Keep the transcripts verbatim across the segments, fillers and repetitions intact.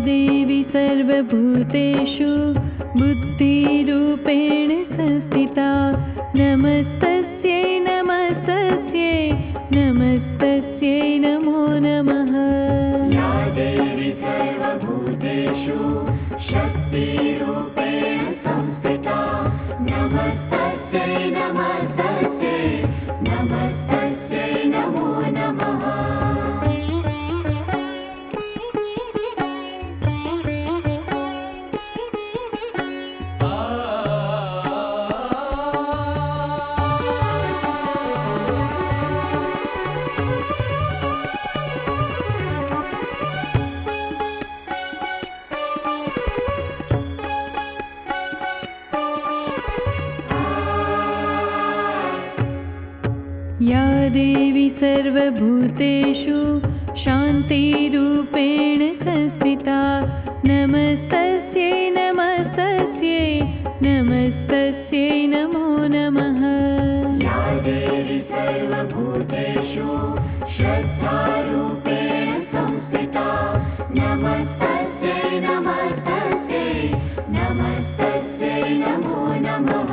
देवी सर्वभूतेषु बुद्धिरूपेण संस्थिता नमस्तस्यै नमस्तस्यै नमस्तस्यै नमो नमः। या देवी सर्वभूतेषु शक्तिरूपेण संस्थिता नमस्तस्यै नमस्तस्यै नमस्तस्यै नमो नमः। या देवी सर्वभूतेषु शान्तिरूपेण संस्थिता नमस्तस्यै नमस्तस्यै नमस्तस्यै नमो नमः। या देवी सर्वभूतेषु श्रद्धारूपेण संस्थिता नमस्तस्यै नमस्तस्यै नमस्तस्यै नमो नमः।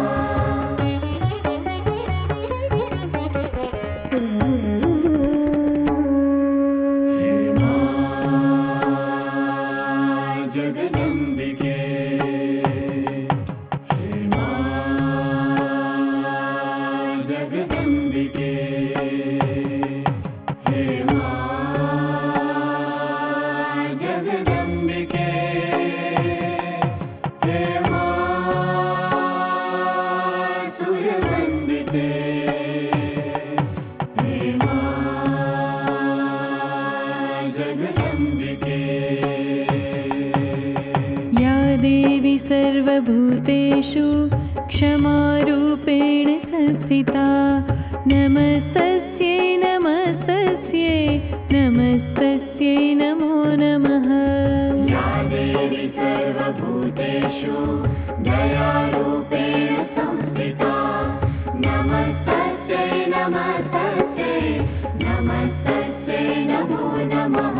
सर्वभूतेषु क्षमारूपेण संस्थिता नमस्तस्यै नमस्तस्यै नमस्तस्यै नमो नमः। या देवी सर्वभूतेषु दयारूपेण संस्थिता नमस्तस्यै नमस्तस्यै नमस्तस्यै नमो नमः।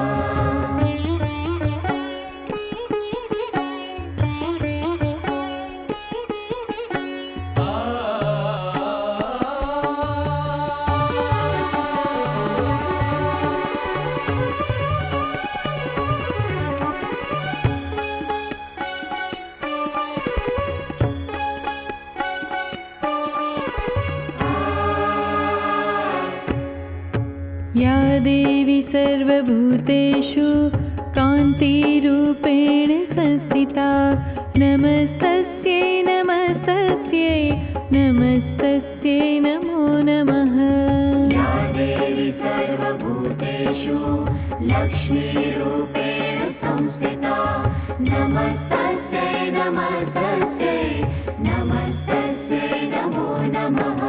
या देवी सर्वभूतेषु कान्तिरूपेण संस्थिता नमस्तस्यै नमस्तस्यै नमस्तस्यै नमो नमः। या देवी सर्वभूतेषु लक्ष्मीरूपेण संस्थिता नमस्तस्यै नमस्तस्यै नमस्तस्यै नमो नमः।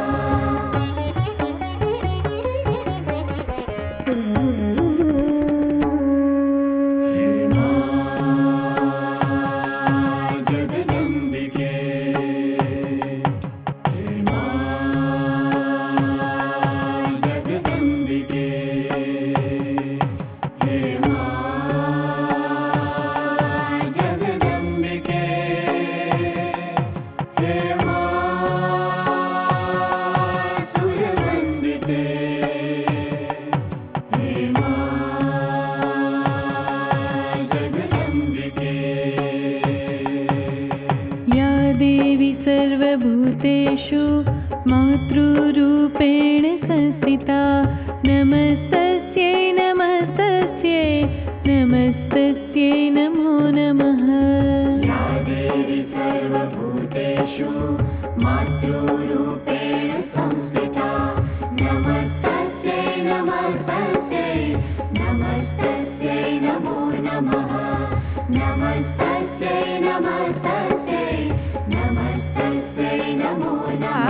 सर्वभूतेषु मातृरूपेण संस्थिता नमस्तस्यै नमस्तस्यै नमस्तस्यै नमो नमः। या देवी सर्वभूतेषु मातृरूपेण संस्थिता नमस्तस्यै नमस्तस्यै नमस्तस्यै नमो नमः। नमस्तस्यै नमस्तस्यै नमस्तस्यै नमो नमः।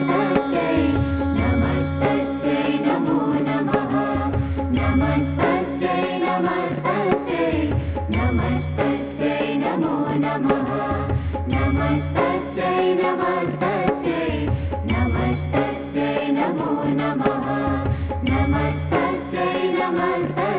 Namaste. नमस्तस्यै नमस्तस्यै नमो नमः नमस्तस्यै नमस्तस्यै नमस्तस्यै नमो नमः नमस्तस्यै नमस्तस्यै